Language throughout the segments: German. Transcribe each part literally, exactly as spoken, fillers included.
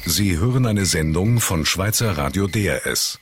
Sie hören eine Sendung von Schweizer Radio D R S.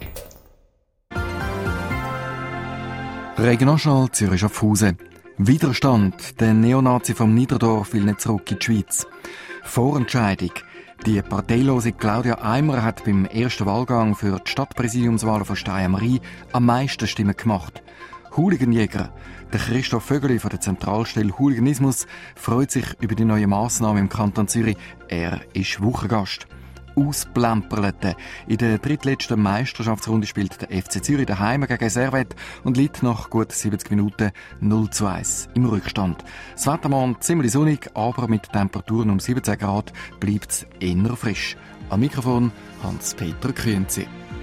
Regionalschall Zürich Schaffhausen. Widerstand. Der Neonazi vom Niederdorf will nicht zurück in die Schweiz. Vorentscheidung. Die parteilose Claudia Eimer hat beim ersten Wahlgang für die Stadtpräsidiumswahl von Stein am Rhein am meisten Stimmen gemacht. Hooliganjäger. Der Christoph Vögeli von der Zentralstelle Hooliganismus freut sich über die neue Massnahme im Kanton Zürich. Er ist Wochengast. Ausplemperlete. In der drittletzten Meisterschaftsrunde spielt der F C Zürich daheim gegen Servette und liegt nach gut siebzig Minuten null zu eins im Rückstand. Das Wetter morgen ziemlich sonnig, aber mit Temperaturen um siebzehn Grad bleibt es eher frisch. Am Mikrofon Hans-Peter Kühnzi.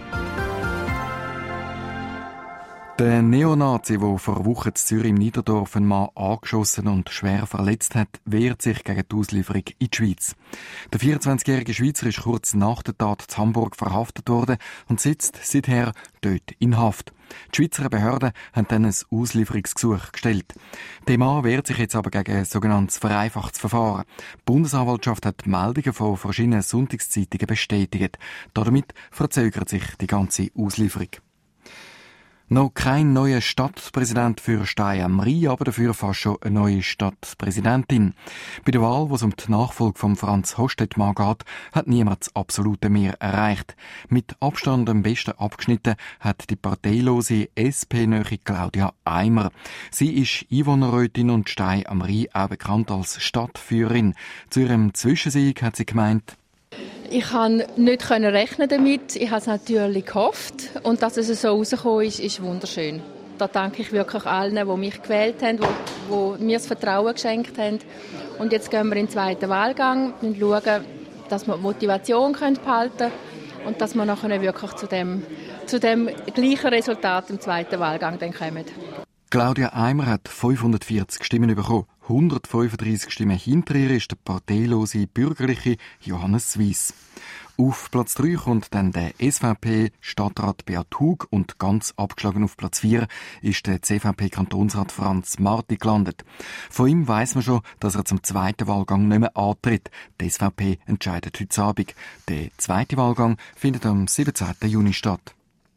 Der Neonazi, der vor Wochen in Zürich im Niederdorf einen Mann angeschossen und schwer verletzt hat, wehrt sich gegen die Auslieferung in die Schweiz. Der vierundzwanzigjährige Schweizer ist kurz nach der Tat in Hamburg verhaftet worden und sitzt seither dort in Haft. Die Schweizer Behörden haben dann ein Auslieferungsgesuch gestellt. Der Mann wehrt sich jetzt aber gegen ein sogenanntes vereinfachtes Verfahren. Die Bundesanwaltschaft hat Meldungen von verschiedenen Sonntagszeitungen bestätigt. Damit verzögert sich die ganze Auslieferung. Noch kein neuer Stadtpräsident für Stein am Rhein, aber dafür fast schon eine neue Stadtpräsidentin. Bei der Wahl, wo es um die Nachfolge von Franz Hostetmann geht, hat niemand das absolute Mehr erreicht. Mit Abstand am besten abgeschnitten hat die parteilose S P-nahe Claudia Eimer. Sie ist Einwohnerrätin und Stein am Rhein auch bekannt als Stadtführerin. Zu ihrem Zwischensieg hat sie gemeint: Ich konnte nicht rechnen damit. Ich habe es natürlich gehofft. Und dass es so rausgekommen ist, ist wunderschön. Da danke ich wirklich allen, die mich gewählt haben, die, die mir das Vertrauen geschenkt haben. Und jetzt gehen wir in den zweiten Wahlgang und schauen, dass wir die Motivation behalten können und dass wir nachher wirklich zu dem, zu dem gleichen Resultat im zweiten Wahlgang dann kommen. Claudia Eimer hat fünfhundertvierzig Stimmen bekommen. hundertfünfunddreissig Stimmen hinter ihr ist der parteilose bürgerliche Johannes Wyss. Auf Platz drei kommt dann der S V P-Stadtrat Beat Hug und ganz abgeschlagen auf Platz vier ist der C V P-Kantonsrat Franz Marti gelandet. Von ihm weiss man schon, dass er zum zweiten Wahlgang nicht mehr antritt. Die S V P entscheidet heute Abend. Der zweite Wahlgang findet am siebzehnten Juni statt.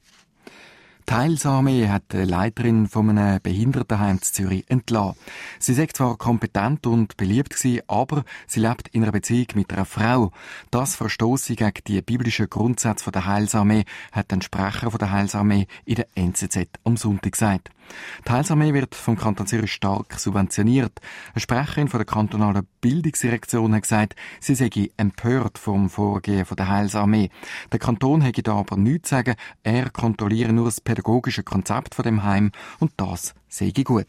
Die Heilsarmee hat die Leiterin von einem Behindertenheim in Zürich entlassen. Sie sei zwar kompetent und beliebt gewesen, aber sie lebt in einer Beziehung mit einer Frau. Das verstosse gegen die biblischen Grundsätze der Heilsarmee, hat ein Sprecher von der Heilsarmee in der N Z Z am Sonntag gesagt. Die Heilsarmee wird vom Kanton Zürich stark subventioniert. Eine Sprecherin von der kantonalen Bildungsdirektion hat gesagt, sie sei empört vom Vorgehen der Heilsarmee. Der Kanton hätte da aber nichts zu sagen, er kontrolliere nur das pädagogische Konzept von dem Heim und das sei gut.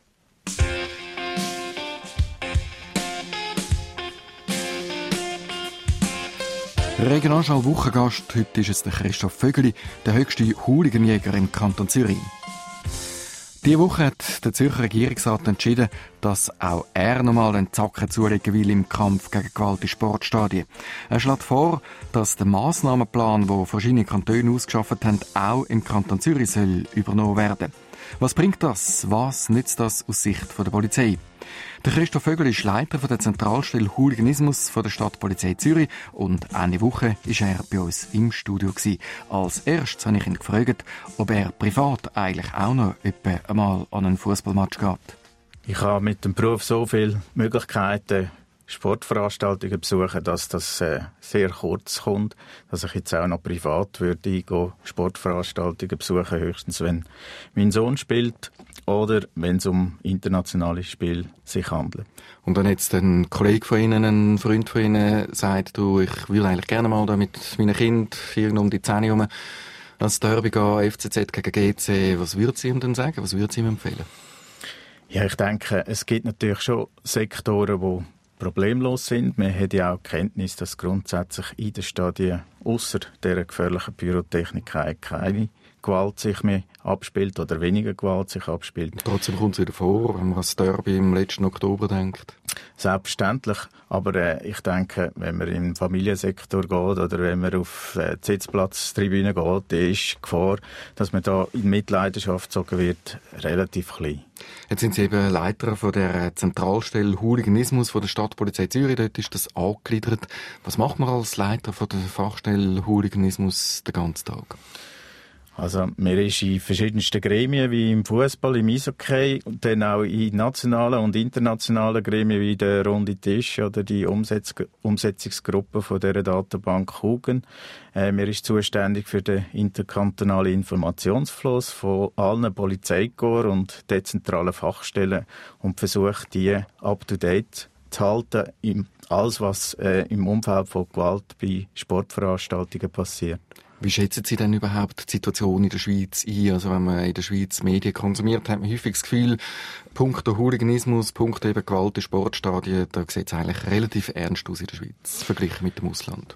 Regionalschall Wochengast, heute ist es der Christoph Vögeli, der höchste Hooliganjäger im Kanton Zürich. Diese Woche hat der Zürcher Regierungsrat entschieden, dass auch er nochmal einen Zacken zulegen will im Kampf gegen Gewalt in Sportstadien. Er schlägt vor, dass der Massnahmenplan, den verschiedene Kantone ausgeschafft haben, auch im Kanton Zürich soll übernommen werden. Was bringt das? Was nützt das aus Sicht der Polizei? Der Christoph Vögeli ist Leiter der Zentralstelle Hooliganismus von der Stadtpolizei Zürich und eine Woche war er bei uns im Studio gewesen. Als erstes habe ich ihn gefragt, ob er privat eigentlich auch noch etwa einmal an einen Fußballmatch geht. Ich habe mit dem Beruf so viele Möglichkeiten, Sportveranstaltungen besuchen, dass das äh, sehr kurz kommt, dass ich jetzt auch noch privat würde eingehen, Sportveranstaltungen besuchen, höchstens wenn mein Sohn spielt oder wenn es um internationale Spiele sich handelt. Und wenn jetzt ein Kollege von Ihnen, ein Freund von Ihnen sagt, du, ich würde eigentlich gerne mal da mit meinen Kindern irgendwo um die Zähne herum ans Derby gehen, F C Z gegen G C, was würden Sie ihm denn sagen? Was würden Sie ihm empfehlen? Ja, ich denke, es gibt natürlich schon Sektoren, die problemlos sind. Man hat ja auch Kenntnis, dass grundsätzlich in den Stadien ausser dieser gefährlichen Pyrotechnik keine Gewalt sich mehr abspielt oder weniger Gewalt sich abspielt. Trotzdem kommt es wieder vor, wenn man an das Derby im letzten Oktober denkt. Selbstverständlich, aber äh, ich denke, wenn man im Familiensektor geht oder wenn man auf äh, die Sitzplatztribüne geht, dann ist die Gefahr, dass man da in Mitleidenschaft gezogen wird, relativ klein. Jetzt sind Sie eben Leiter von der Zentralstelle Hooliganismus von der Stadtpolizei Zürich. Dort ist das angegliedert. Was macht man als Leiter von der Fachstelle Hooliganismus den ganzen Tag? Also, man ist in verschiedensten Gremien, wie im Fußball, im Eishockey, und dann auch in nationalen und internationalen Gremien, wie der Runde Tisch oder die Umsetz- Umsetzungsgruppe von dieser Datenbank Hugen. Äh, man ist zuständig für den interkantonalen Informationsfluss von allen Polizeikorps und dezentralen Fachstellen und versucht, die up-to-date zu halten, in alles, was äh, im Umfeld von Gewalt bei Sportveranstaltungen passiert. Wie schätzen Sie denn überhaupt die Situation in der Schweiz ein? Also wenn man in der Schweiz Medien konsumiert, hat man häufig das Gefühl, punkto Hooliganismus, punkto eben Gewalt in Sportstadien, da sieht es eigentlich relativ ernst aus in der Schweiz, verglichen mit dem Ausland.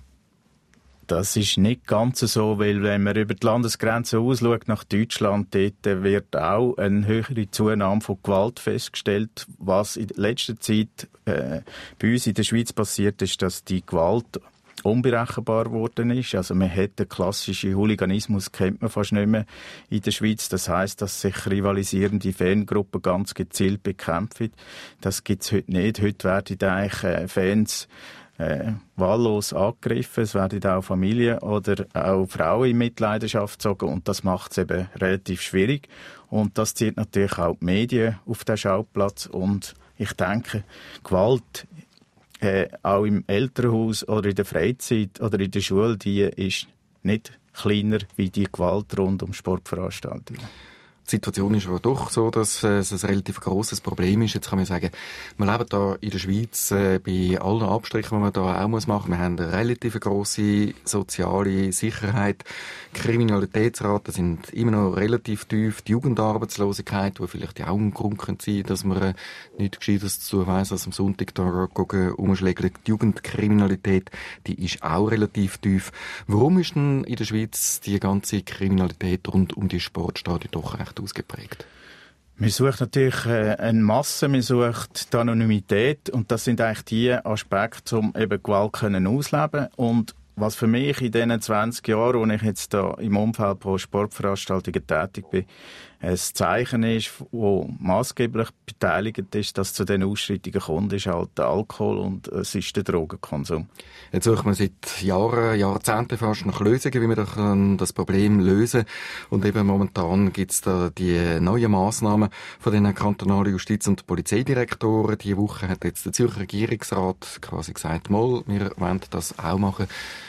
Das ist nicht ganz so, weil wenn man über die Landesgrenze ausschaut nach Deutschland, dort wird auch eine höhere Zunahme von Gewalt festgestellt. Was in letzter Zeit äh, bei uns in der Schweiz passiert ist, dass die Gewalt unberechenbar geworden ist. Also man hat den klassischen Hooliganismus kennt man fast nicht mehr in der Schweiz. Das heisst, dass sich rivalisierende Fangruppen ganz gezielt bekämpfen. Das gibt es heute nicht. Heute werden eigentlich äh, Fans äh, wahllos angegriffen. Es werden auch Familien oder auch Frauen in Mitleidenschaft gezogen und das macht es eben relativ schwierig. Und das zieht natürlich auch die Medien auf den Schauplatz und ich denke, Gewalt Äh, auch im Elternhaus oder in der Freizeit oder in der Schule, die ist nicht kleiner wie die Gewalt rund um Sportveranstaltungen. Die Situation ist aber doch so, dass äh, es ein relativ grosses Problem ist. Jetzt kann man sagen, wir leben da in der Schweiz äh, bei allen Abstrichen, die man da auch muss machen. Wir haben eine relativ grosse soziale Sicherheit. Kriminalitätsraten sind immer noch relativ tief. Die Jugendarbeitslosigkeit, die vielleicht auch ein Grund könnte sein, dass man äh, nichts Gescheites zu tun weiss, als am Sonntag da umschlägt. Die Jugendkriminalität, die ist auch relativ tief. Warum ist denn in der Schweiz die ganze Kriminalität rund um die Sportstadien doch recht ausgeprägt? Man sucht natürlich äh, eine Masse, man sucht die Anonymität und das sind eigentlich die Aspekte, um eben Gewalt können ausleben. Und was für mich in diesen zwanzig Jahren, wo ich jetzt da im Umfeld von Sportveranstaltungen tätig bin, ein Zeichen ist, das maßgeblich beteiligt ist, dass zu diesen Ausschreitungen kommt, ist halt der Alkohol und es ist der Drogenkonsum. Jetzt sucht man seit Jahren, Jahrzehnten fast nach Lösungen, wie man das Problem lösen kann. Und eben momentan gibt es da die neuen Massnahmen von den kantonalen Justiz- und Polizeidirektoren. Diese Woche hat jetzt der Zürcher Regierungsrat quasi gesagt, mal, wir wollen das auch machen.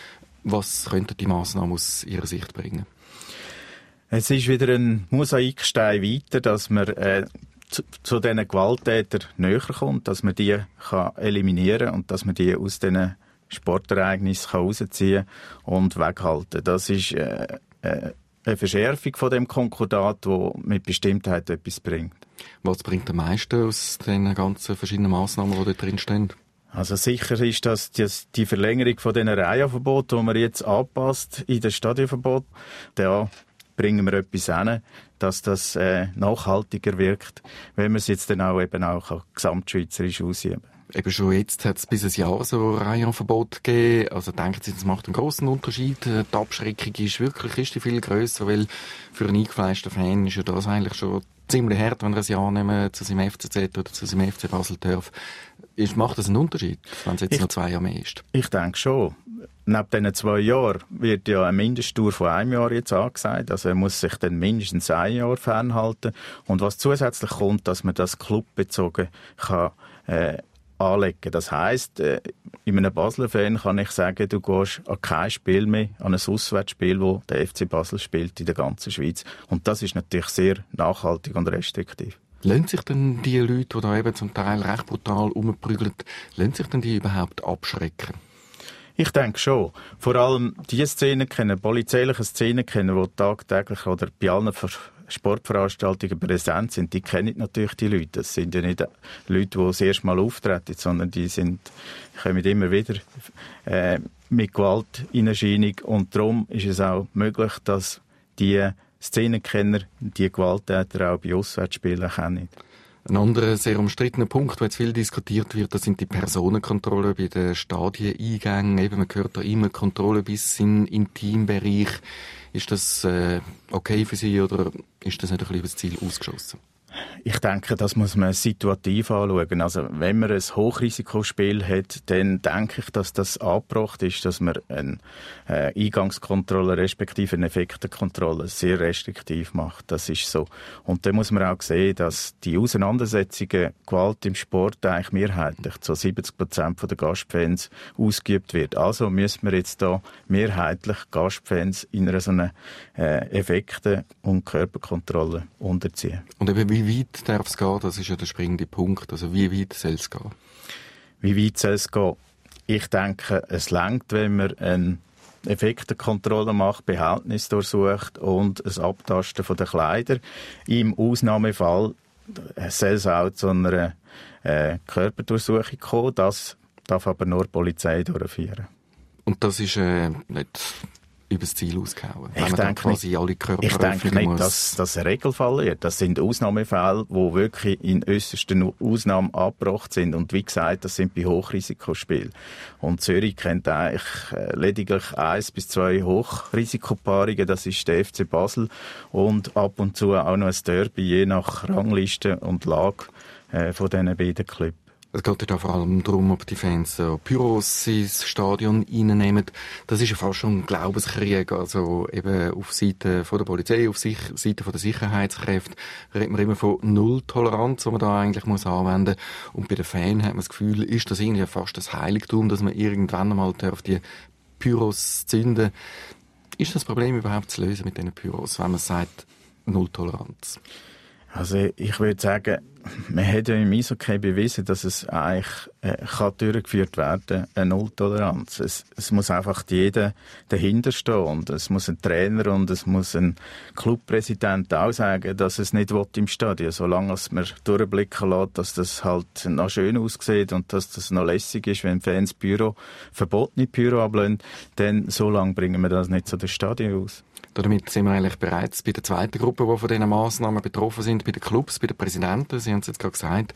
Was könnten die Massnahmen aus Ihrer Sicht bringen? Es ist wieder ein Mosaikstein weiter, dass man äh, zu, zu diesen Gewalttätern näher kommt, dass man die kann eliminieren und dass man die aus diesen Sportereignissen herausziehen und weghalten. Das ist äh, äh, eine Verschärfung von dem Konkordat, das mit Bestimmtheit etwas bringt. Was bringt am meisten aus den ganzen verschiedenen Massnahmen, die dort drin stehen? Also sicher ist das die Verlängerung von diesen Reihenverboten, die man jetzt anpasst in das Stadionverbot. Da bringen wir etwas hin, dass das äh, nachhaltiger wirkt, wenn wir es jetzt dann auch eben auch gesamtschweizerisch ausüben. Eben schon jetzt hat es bis ein Jahr so Reihenverbot gegeben. Also denken Sie, das macht einen grossen Unterschied? Die Abschreckung ist wirklich ist die viel grösser, weil für einen eingefleischten Fan ist ja das eigentlich schon ziemlich hart, wenn er ein Jahr nicht mehr zu seinem F C Z oder zu seinem F C Basel darf. Ist, macht das einen Unterschied, wenn es jetzt ich, noch zwei Jahre mehr ist? Ich denke schon. Neben diesen zwei Jahren wird ja eine Mindestdauer von einem Jahr jetzt angesagt. Also er muss sich dann mindestens ein Jahr fernhalten. Und was zusätzlich kommt, dass man das clubbezogen kann, äh, anlegen. Das heisst, äh, in einem Basler-Fan kann ich sagen, du gehst an kein Spiel mehr, an ein Auswärtsspiel, wo der F C Basel spielt in der ganzen Schweiz. Und das ist natürlich sehr nachhaltig und restriktiv. Lassen sich denn die Leute, die da eben zum Teil recht brutal rumprügeln, lassen sich denn die überhaupt abschrecken? Ich denke schon. Vor allem die Szenen kennen, polizeiliche Szenen kennen, die tagtäglich oder bei allen Sportveranstaltungen präsent sind, die kennen natürlich die Leute. Das sind ja nicht Leute, die das erste Mal auftreten, sondern die sind, kommen immer wieder äh, mit Gewalt in Erscheinung. Und darum ist es auch möglich, dass die Szenenkenner die Gewalttäter auch bei Auswärtsspielen kennen. Ein anderer sehr umstrittener Punkt, der jetzt viel diskutiert wird, das sind die Personenkontrollen bei den Stadieneingängen. Eben, man hört da immer Kontrollen bis in den Intimbereich. Ist das äh, okay für Sie oder ist das nicht ein bisschen über das Ziel ausgeschossen? Ich denke, das muss man situativ anschauen. Also, wenn man ein Hochrisikospiel hat, dann denke ich, dass das angebracht ist, dass man eine äh, Eingangskontrolle respektive eine Effektenkontrolle sehr restriktiv macht. Das ist so. Und dann muss man auch sehen, dass die Auseinandersetzungen, Gewalt im Sport eigentlich mehrheitlich zu siebzig Prozent der Gastfans ausgeübt wird. Also müssen wir jetzt da mehrheitlich Gastfans in einer so einer äh, Effekten- und Körperkontrolle unterziehen. Und eben, wie weit darf es gehen? Das ist ja der springende Punkt. Also wie weit soll es gehen? Wie weit soll es gehen? Ich denke, es reicht, wenn man eine Effektenkontrolle macht, Behältnis durchsucht und ein Abtasten von den Kleidern. Im Ausnahmefall soll es auch zu einer äh, Körperdurchsuchung kommen. Das darf aber nur die Polizei durchführen. Und das ist äh, nicht übers Ziel ausgehauen. Ich denke, quasi nicht, alle Körper ich denke nicht, muss. dass das ein Regelfall wird. Das sind Ausnahmefälle, die wirklich in äußersten Ausnahmen abgebracht sind. Und wie gesagt, das sind bei Hochrisikospielen. Und Zürich kennt eigentlich lediglich eins bis zwei Hochrisikopaarungen. Das ist der F C Basel und ab und zu auch noch ein Derby, je nach Rangliste und Lage äh, von diesen beiden Clubs. Es geht ja vor allem darum, ob die Fans äh, Pyros ins Stadion reinnehmen. Das ist ja fast schon ein Glaubenskrieg. Also eben auf Seite von der Polizei, auf sich, Seite von der Sicherheitskräfte redet man immer von Nulltoleranz, die man da eigentlich muss anwenden muss. Und bei den Fans hat man das Gefühl, ist das irgendwie fast das Heiligtum, dass man irgendwann einmal darf die Pyros zünden. Ist das Problem überhaupt zu lösen mit diesen Pyros, wenn man sagt Nulltoleranz? Also ich würde sagen, man hat ja im Eishockey bewiesen, dass es eigentlich äh, kann durchgeführt werden, eine Nulltoleranz. Es, es muss einfach jeder dahinter stehen und es muss ein Trainer und es muss ein Clubpräsident auch sagen, dass es nicht will im Stadion, solange es man durchblicken lässt, dass das halt noch schön aussieht und dass das noch lässig ist, wenn Fans Pyro, verbotene Pyro ablehnen, dann so lange bringen wir das nicht zu den Stadion aus. Damit sind wir eigentlich bereits bei der zweiten Gruppe, die von diesen Massnahmen betroffen sind, bei den Clubs, bei den Präsidenten. Sie haben es jetzt gerade gesagt.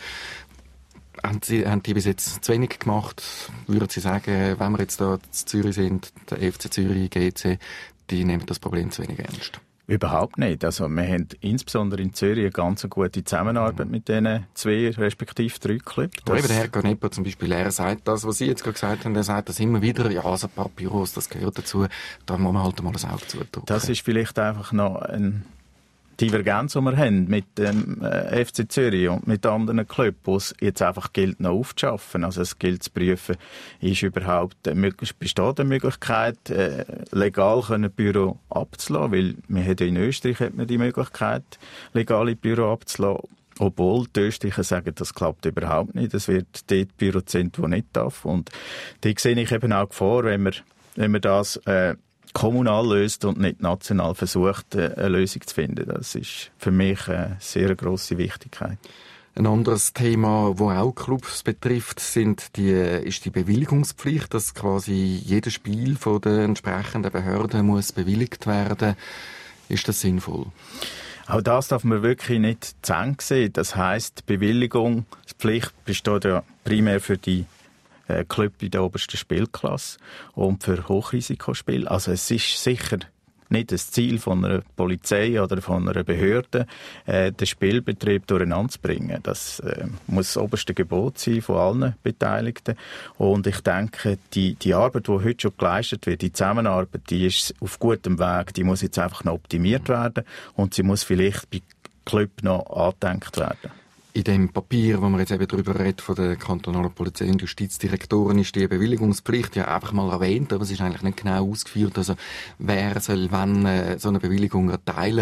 Haben, Sie, haben die bis jetzt zu wenig gemacht? Würden Sie sagen, wenn wir jetzt da in Zürich sind, der F C Zürich, G C, die nehmen das Problem zu wenig ernst? Überhaupt nicht. Also wir haben insbesondere in Zürich eine ganz gute Zusammenarbeit mhm. mit diesen zwei, respektive drei Clubs. Aber eben der Herr Garnepo zum Beispiel, er sagt das, was Sie jetzt gerade gesagt haben, er sagt das immer wieder, ja, so ein paar Büros, das gehört dazu, da muss man halt mal ein Auge zudrücken. Das ist vielleicht einfach noch ein Divergenz, die wir haben mit dem äh, F C Zürich und mit anderen Clubs, wo es jetzt einfach gilt, noch aufzuschaffen. Also es gilt zu prüfen, ist überhaupt äh, besteht eine Möglichkeit, äh, legal ein Büro abzulassen, weil wir haben in Österreich hat man die Möglichkeit, legale Büro abzulassen. Obwohl die Österreicher sagen, das klappt überhaupt nicht. Es wird dort Büro sind, wo nicht darf. Und da sehe ich eben auch Gefahr, wenn wir, wenn wir das äh, kommunal löst und nicht national versucht, eine Lösung zu finden. Das ist für mich eine sehr grosse Wichtigkeit. Ein anderes Thema, das auch Clubs betrifft, sind die, ist die Bewilligungspflicht, dass quasi jedes Spiel von den entsprechenden Behörden muss bewilligt werden. Ist das sinnvoll? Auch das darf man wirklich nicht zu eng sehen. Das heisst, die Bewilligungspflicht besteht ja primär für die Club in der obersten Spielklasse und für Hochrisikospiele. Also es ist sicher nicht das Ziel von einer Polizei oder von einer Behörde, äh, den Spielbetrieb durcheinander zu bringen. Das äh, muss das oberste Gebot sein von allen Beteiligten. Und ich denke, die, die Arbeit, die heute schon geleistet wird, die Zusammenarbeit, die ist auf gutem Weg. Die muss jetzt einfach noch optimiert werden und sie muss vielleicht bei Club noch angedenkt werden. In dem Papier, wo wir jetzt eben darüber reden, von der kantonalen Polizei- und Justizdirektorin, ist die Bewilligungspflicht ja einfach mal erwähnt, aber es ist eigentlich nicht genau ausgeführt. Also wer soll wann äh, so eine Bewilligung erteilen?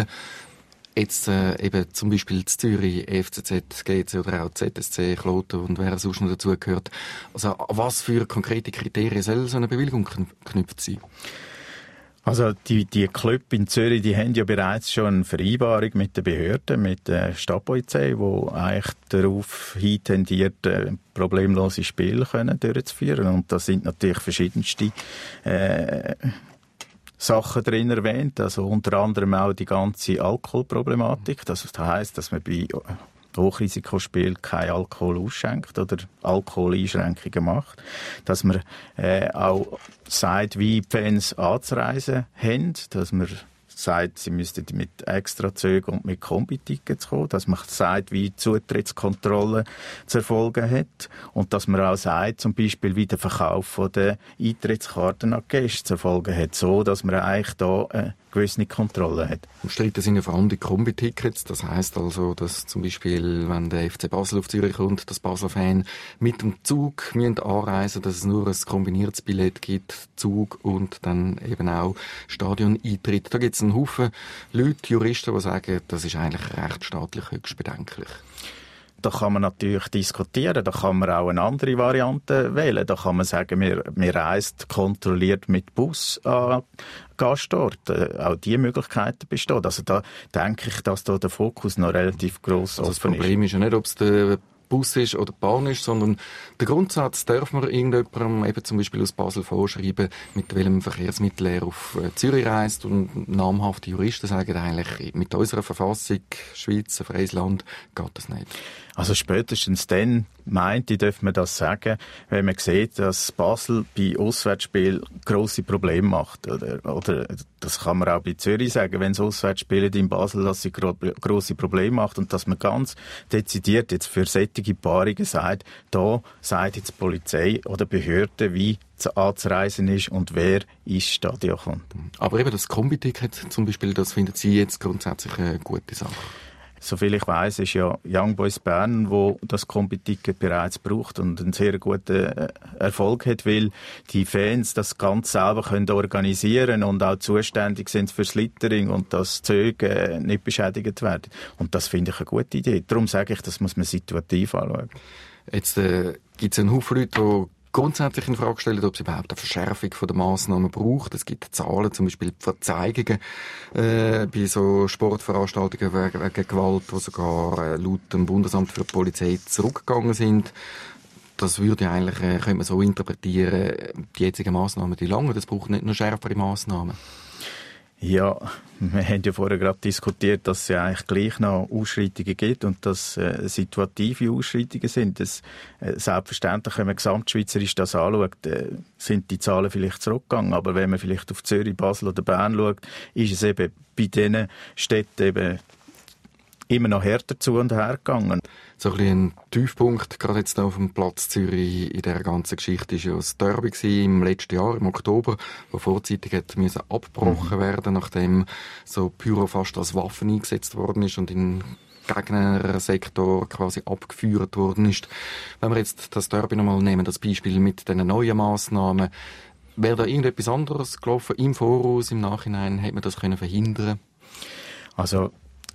Jetzt äh, eben zum Beispiel in Zürich, F C Z, G C oder auch Z S C, Kloten und wer sonst noch dazugehört. Also was für konkrete Kriterien soll so eine Bewilligung geknüpft sein? Also die, die Clubs in Zürich, die haben ja bereits schon eine Vereinbarung mit den Behörden, mit der Stadtpolizei, die eigentlich darauf hintendiert, problemlose Spiele können durchzuführen. Und da sind natürlich verschiedenste äh, Sachen drin erwähnt, also unter anderem auch die ganze Alkoholproblematik. Das heisst, dass man bei Hochrisikospielen kein Alkohol ausschenkt oder Alkoholeinschränkungen macht. Dass man äh, auch sagt, wie die Fans anzureisen haben, dass man sagt, sie müssten mit Extrazügen und mit Kombi-Tickets kommen, dass man sagt, wie die Zutrittskontrolle zu erfolgen hat und dass man auch sagt, zum Beispiel, wie der Verkauf der Eintrittskarten an Gäste zu erfolgen hat, so dass man eigentlich da eine gewisse Kontrolle hat. Umstritten sind ja vor allem die Kombi-Tickets. Das heisst also, dass zum Beispiel, wenn der F C Basel auf Zürich kommt, dass Basel-Fan mit dem Zug müssen anreisen, dass es nur ein kombiniertes Billett gibt, Zug und dann eben auch Stadion-Eintritt. Da gibt es einen Haufen Leute, Juristen, die sagen, das ist eigentlich rechtsstaatlich höchst bedenklich. Da kann man natürlich diskutieren, da kann man auch eine andere Variante wählen. Da kann man sagen, wir, wir reist kontrolliert mit Bus an Gastort. Auch diese Möglichkeiten bestehen. Also da denke ich, dass da der Fokus noch relativ gross also offen ist. Das Problem ist ja nicht, ob es der Bus ist oder die Bahn ist, sondern der Grundsatz, darf man irgendjemandem eben zum Beispiel aus Basel vorschreiben, mit welchem Verkehrsmittel er auf Zürich reist, und namhafte Juristen sagen eigentlich, mit unserer Verfassung, Schweiz, ein freies Land, geht das nicht. Also spätestens dann, meinte ich, darf man das sagen, wenn man sieht, dass Basel bei Auswärtsspielen grosse Probleme macht. Oder, oder das kann man auch bei Zürich sagen, wenn es Auswärtsspiele in Basel, dass sie gro- grosse Probleme macht und dass man ganz dezidiert jetzt für solche Paarungen sagt, da sagt jetzt die Polizei oder Behörde, wie anzureisen ist und wer ins Stadion kommt. Aber eben das Kombi-Ticket zum Beispiel, das findet Sie jetzt grundsätzlich eine gute Sache? Soviel ich weiss, ist ja Young Boys Bern, wo das Kombi-Ticket bereits braucht und einen sehr guten Erfolg hat, weil die Fans das ganz selber können organisieren und auch zuständig sind fürs Littering und dass Züge nicht beschädigt werden. Und das finde ich eine gute Idee. Darum sage ich, das muss man situativ anschauen. Jetzt äh, gibt es einen Haufen Leute, die grundsätzlich in Frage stellen, ob es überhaupt eine Verschärfung der Massnahmen braucht. Es gibt Zahlen, zum Beispiel die Verzeihungen äh, bei so Sportveranstaltungen wegen, wegen Gewalt, die sogar äh, laut dem Bundesamt für die Polizei zurückgegangen sind. Das würde ja eigentlich, äh, könnte man so interpretieren, die jetzigen Massnahmen, die lange, das braucht nicht nur schärfere Massnahmen. Ja, wir haben ja vorher gerade diskutiert, dass es ja eigentlich gleich noch Ausschreitungen gibt und dass äh, situative Ausschreitungen sind. Das, äh, selbstverständlich, wenn man gesamtschweizerisch das anschaut, äh, sind die Zahlen vielleicht zurückgegangen. Aber wenn man vielleicht auf Zürich, Basel oder Bern schaut, ist es eben bei diesen Städten eben immer noch härter zu und her gegangen. So ein bisschen ein Tiefpunkt, gerade jetzt auf dem Platz Zürich in dieser ganzen Geschichte, war ja das Derby im letzten Jahr, im Oktober, wo vorzeitig hätte müssen abgebrochen mhm. werden, nachdem so Pyro fast als Waffe eingesetzt worden ist und in Gegnersektor quasi abgeführt worden ist. Wenn wir jetzt das Derby nochmal nehmen, das Beispiel mit den neuen Massnahmen, wäre da irgendetwas anderes gelaufen im Voraus, im Nachhinein, hätte man das können verhindern? Also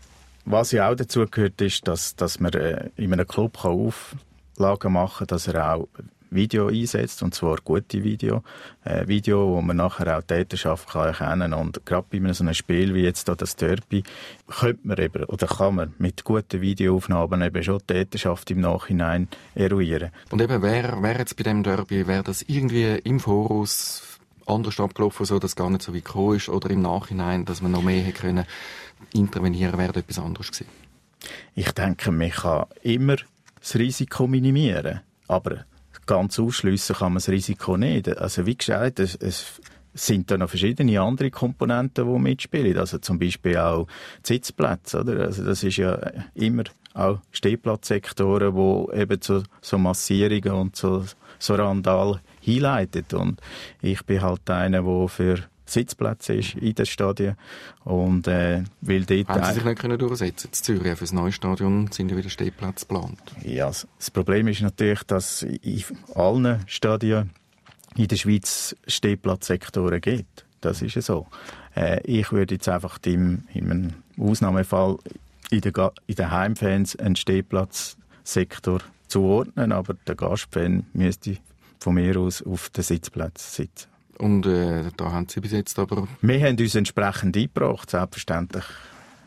was ja auch dazu gehört, ist, dass, dass man äh, in einem Club kann Auflagen machen kann, dass er auch Video einsetzt, und zwar gute Video. Äh, Video, wo man nachher auch die Täterschaft kann erkennen kann. Und gerade bei einem so einem Spiel wie jetzt da das Derby, könnte man eben, oder kann man mit guten Videoaufnahmen eben schon die Täterschaft im Nachhinein eruieren. Und eben, wer, wer jetzt bei dem Derby, wäre das irgendwie im Voraus anders abgelaufen, so dass es gar nicht so weit gekommen ist, oder im Nachhinein, dass man noch mehr hätte können intervenieren, wäre etwas anderes gewesen? Ich denke, man kann immer das Risiko minimieren, aber ganz ausschliessen kann man das Risiko nicht. Also wie gesagt, es, es sind da noch verschiedene andere Komponenten, die mitspielen. Also zum Beispiel auch die Sitzplätze, oder? Also das ist ja immer auch Stehplatzsektoren, die eben zu so Massierungen und zu so Randal hinleiten. Und ich bin halt einer, der für Sitzplätze ist in den Stadien. Und, äh, weil dort haben Sie sich nicht können durchsetzen? In Zürich für das neue Stadion sind ja wieder Stehplätze geplant. Ja, das Problem ist natürlich, dass in allen Stadien in der Schweiz Stehplatzsektoren gibt. Das ist ja so. Äh, ich würde jetzt einfach im, in einem Ausnahmefall in den, in den Heimfans einen Stehplatzsektor zuordnen, aber der Gastfan müsste von mir aus auf den Sitzplatz sitzen. Und äh, da haben Sie bis jetzt aber... Wir haben uns entsprechend eingebracht. Selbstverständlich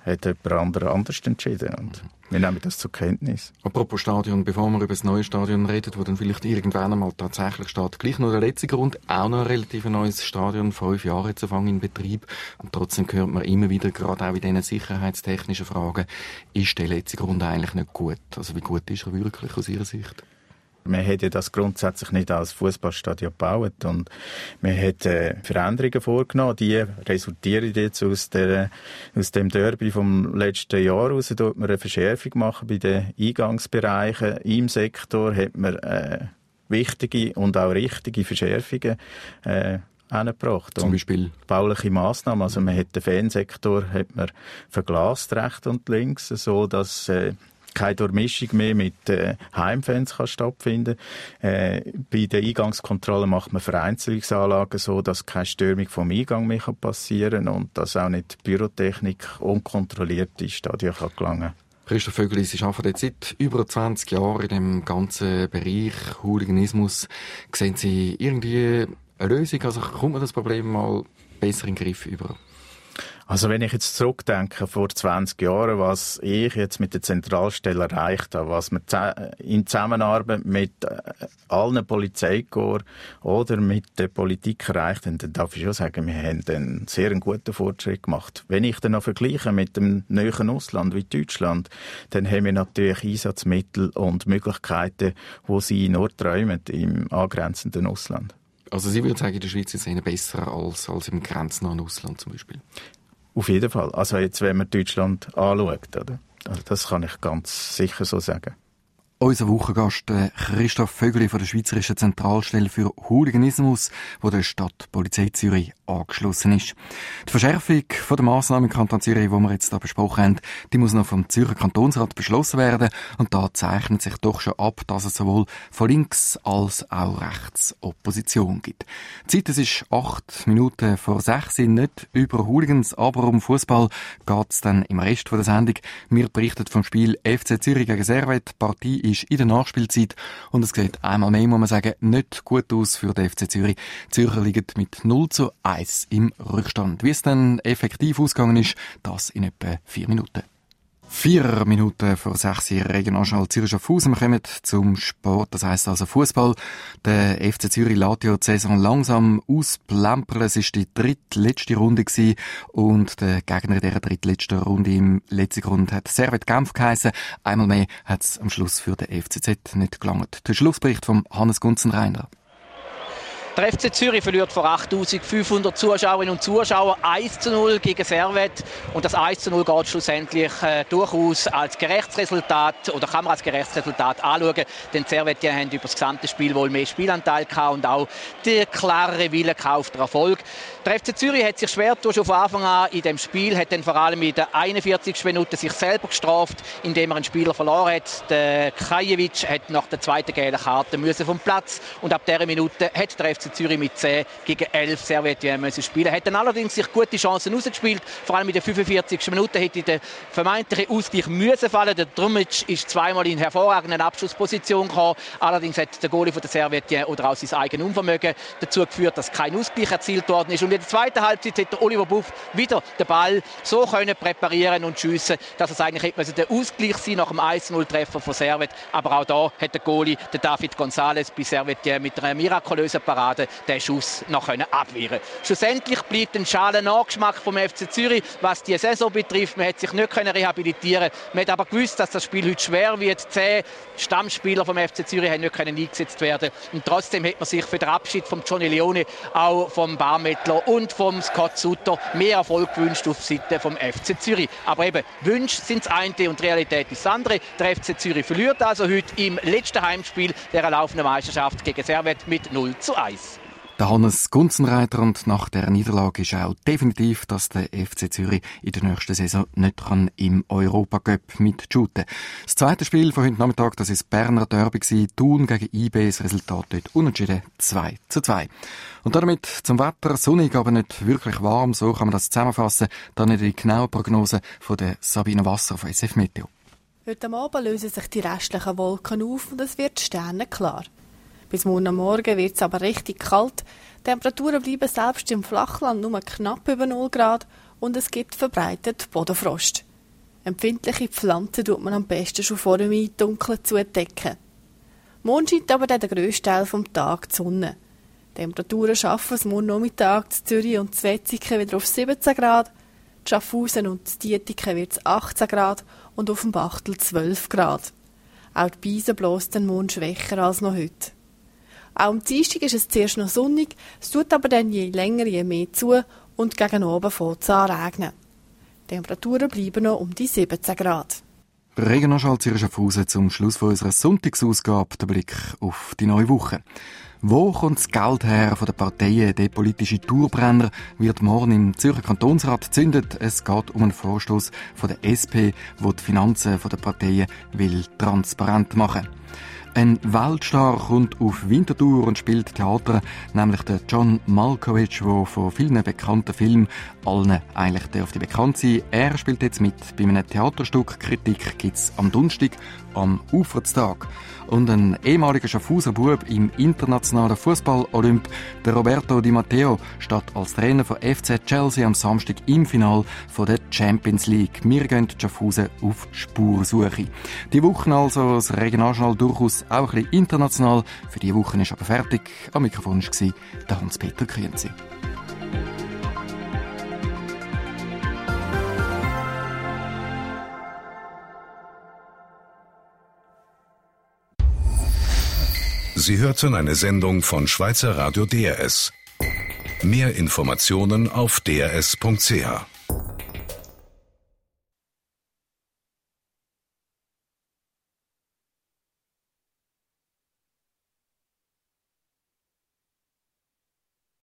hat jemand anderes anders entschieden. Und wir nehmen das zur Kenntnis. Apropos Stadion, bevor wir über das neue Stadion reden, wo dann vielleicht irgendwann einmal tatsächlich steht, gleich noch der letzte Grund, auch noch ein relativ neues Stadion, fünf Jahre zu fangen in Betrieb. Und trotzdem hört man immer wieder, gerade auch in diesen sicherheitstechnischen Fragen, ist der letzte Grund eigentlich nicht gut. Also wie gut ist er wirklich aus Ihrer Sicht? Man hat ja das grundsätzlich nicht als Fußballstadion gebaut und man hat äh, Veränderungen vorgenommen, die resultieren jetzt aus, der, aus dem Derby vom letzten Jahr heraus. Da hat man eine Verschärfung machen bei den Eingangsbereichen. Im Sektor hat man äh, wichtige und auch richtige Verschärfungen äh, angebracht. Zum Beispiel? Bauliche Massnahmen. Also man hat den Fansektor hat man verglast, rechts und links, so dass äh, keine Durchmischung mehr mit äh, Heimfans kann stattfinden. Äh, bei den Eingangskontrollen macht man Vereinzelungsanlagen so, dass keine Störung vom Eingang mehr passieren kann und dass auch nicht die Pyrotechnik unkontrolliert ins Stadion kann gelangen. Christoph Vögeli, Sie arbeiten jetzt seit über zwanzig Jahren in dem ganzen Bereich Hooliganismus. Sehen Sie irgendwie eine Lösung? Also kommt man das Problem mal besser in den Griff über? Also wenn ich jetzt zurückdenke, vor zwanzig Jahren, was ich jetzt mit der Zentralstelle erreicht habe, was wir in Zusammenarbeit mit allen Polizeikorps oder mit der Politik erreicht haben, dann darf ich schon sagen, wir haben einen sehr guten Fortschritt gemacht. Wenn ich dann noch vergleiche mit dem nahen Ausland wie Deutschland, dann haben wir natürlich Einsatzmittel und Möglichkeiten, wo sie nur träumen im angrenzenden Ausland. Also Sie würden sagen, in der Schweiz ist es besser als, als im grenznahen Ausland zum Beispiel? Auf jeden Fall. Also jetzt, wenn man Deutschland anschaut, oder? Also das kann ich ganz sicher so sagen. Unser Wochengast Christoph Vögeli von der Schweizerischen Zentralstelle für Hooliganismus, wo der Stadtpolizei Zürich angeschlossen ist. Die Verschärfung der Massnahmen im Kanton Zürich, die wir jetzt hier besprochen haben, die muss noch vom Zürcher Kantonsrat beschlossen werden. Und da zeichnet sich doch schon ab, dass es sowohl von links als auch rechts Opposition gibt. Die Zeit, es ist acht Minuten vor sechs, nicht über Hooligans, aber um Fußball geht es dann im Rest der Sendung. Wir berichten vom Spiel F C Zürich gegen Servette. Die Partie ist in der Nachspielzeit und es sieht einmal mehr, muss man sagen, nicht gut aus für den F C Zürich. Die Zürcher liegen mit null zu eins im Rückstand. Wie es dann effektiv ausgegangen ist, das in etwa vier Minuten. Vier Minuten vor sechs Uhr Regionalschall Zürich Schaffhausen. Wir kommen zum Sport, das heisst also Fußball. Der F C Zürich lässt ja die Saison langsam ausplempern. Es war die drittletzte Runde gewesen und der Gegner in dieser drittletzten Runde im letzten Grund hat Servette Genf geheissen. Einmal mehr hat es am Schluss für den F C Z nicht gelangt. Der Schlussbericht von Hannes Gunzenreiner. Der F C Zürich verliert vor achttausendfünfhundert Zuschauerinnen und Zuschauern eins zu null gegen Servette. Und das eins zu null geht schlussendlich äh, durchaus als gerechtes Resultat oder kann man als gerechtes Resultat anschauen. Denn die Servette haben über das gesamte Spiel wohl mehr Spielanteil gehabt und auch der klarere Wille auf den Erfolg. Der F C Zürich hat sich schwer getan, schon von Anfang an in dem Spiel, hat dann vor allem in der einundvierzigsten Minute sich selber gestraft, indem er einen Spieler verloren hat. Der Krajewitsch hat nach der zweiten gelben Karte müssen vom Platz und ab dieser Minute hat der F C Zürich mit zehn gegen elf Servette müssen spielen. Hat dann allerdings sich gute Chancen rausgespielt. Vor allem in der fünfundvierzigsten Minute hätte der vermeintliche Ausgleich müssen fallen. Der Drumic ist zweimal in hervorragenden Abschlussposition gekommen. Allerdings hat der Goalie von der Servette oder auch sein eigenes Unvermögen dazu geführt, dass kein Ausgleich erzielt worden ist. Und in der zweiten Halbzeit hat der Oliver Buff wieder den Ball so können präparieren und schiessen, dass es eigentlich hätte der Ausgleich sein nach dem eins zu null Treffer von Servette. Aber auch da hat der Goalie, der David González, bei Servette mit einer mirakulösen Parade den Schuss noch abwehren. Schlussendlich bleibt ein schaler Nachgeschmack vom F C Zürich, was die Saison betrifft. Man hat sich nicht rehabilitieren können. Man hat aber gewusst, dass das Spiel heute schwer wird. Zehn Stammspieler vom F C Zürich haben nicht eingesetzt werden. Und trotzdem hat man sich für den Abschied von Johnny Leone, auch vom Barmettler und vom Scott Sutter mehr Erfolg gewünscht auf Seite vom F C Zürich. Aber eben, Wünsche sind das eine und Realität ist das andere. Der F C Zürich verliert also heute im letzten Heimspiel der laufenden Meisterschaft gegen Servette mit null zu eins. Der Hannes Gunzenreiter, und nach der Niederlage ist auch definitiv, dass der F C Zürich in der nächsten Saison nicht kann im Europacup mitshooten. Das zweite Spiel von heute Nachmittag, das ist das Berner Derby gewesen, Thun gegen I B, das Resultat dort unentschieden zwei zu zwei. Und damit zum Wetter, sonnig, aber nicht wirklich warm, so kann man das zusammenfassen. Dann die genaue Prognose von der Sabine Wasser von S F Meteo. Heute Abend lösen sich die restlichen Wolken auf und es wird sternenklar. Bis morgen Morgen wird es aber richtig kalt. Die Temperaturen bleiben selbst im Flachland nur knapp über null Grad und es gibt verbreitet Bodenfrost. Empfindliche Pflanzen tut man am besten schon vor dem Eindunkeln zudecken. Morgen scheint aber dann der grösste Teil vom Tag die Sonne. Die Temperaturen schaffen es morgen Nachmittag in Zürich und in Wetzikon wieder auf siebzehn Grad, in Schaffhausen und in Dietiken wird es achtzehn Grad und auf dem Bachtel zwölf Grad. Auch die Beise bläst dann morgen schwächer als noch heute. Auch am Dienstag ist es zuerst noch sonnig, es tut aber dann je länger je mehr zu und gegen oben fängt es an regnen. Die Temperaturen bleiben noch um die siebzehn Grad. Regionalschall Zürich Schaffhausen zum Schluss von unserer Sonntagsausgabe, der Blick auf die neue Woche. Wo kommt das Geld her von den Parteien? Der politische Dauerbrenner wird morgen im Zürcher Kantonsrat gezündet. Es geht um einen Vorstoß von der S P, der die Finanzen der Parteien will transparent machen will. Ein Weltstar kommt auf Winterthur und spielt Theater, nämlich der John Malkovich, der von vielen bekannten Filmen, allen eigentlich dürfte bekannt sein. Er spielt jetzt mit bei einem Theaterstück. Kritik gibt's am Donnerstag, am Ufertstag. Und ein ehemaliger Schaffhauser Bub im internationalen Fußball-Olymp, der Roberto Di Matteo, steht als Trainer von F C Chelsea am Samstag im Finale von der Champions League. Wir gehen Schaffhausen auf Spurensuche. Die Woche also das Regionaljournal durchaus auch ein bisschen international. Für diese Woche ist aber fertig. Am Mikrofon war der Hans-Peter Krienzi. Sie hörten eine Sendung von Schweizer Radio D R S. Mehr Informationen auf d r s punkt c h.